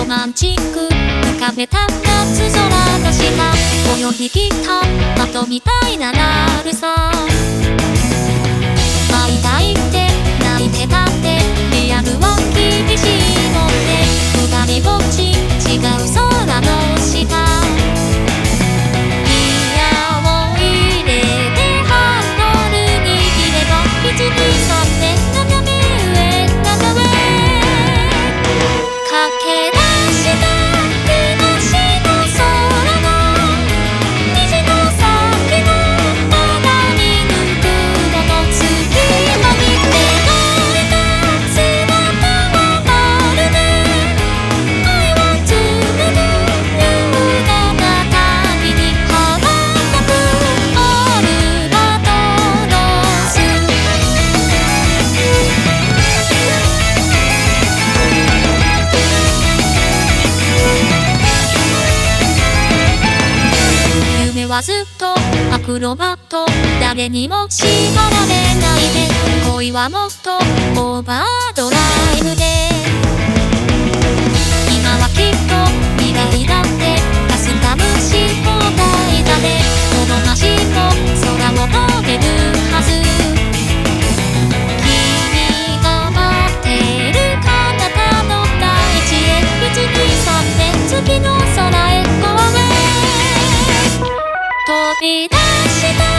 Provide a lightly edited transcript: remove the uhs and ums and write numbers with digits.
マンチック浮かべた夏空の下泳ぎきった鳩みたいななるさ。会いたいって泣いてたってリアルを厳しいもって二人ぼっち違う空の下ギアを入れてハンドル握れば123で斜め上斜め駆け出した東の空の虹の先のまだ見ぬ雲の隙間に描いた姿はまるで I want to live ような旅に羽ばたくアルバトロス。夢はずっとアクロバット誰にも縛られないで恋はもっとオーバードライブで今はきっと未来だってカスタムし放題だねこの足も空を飛べるはず君が待ってる彼方の大地へ123で月の空へ Go away 飛び出した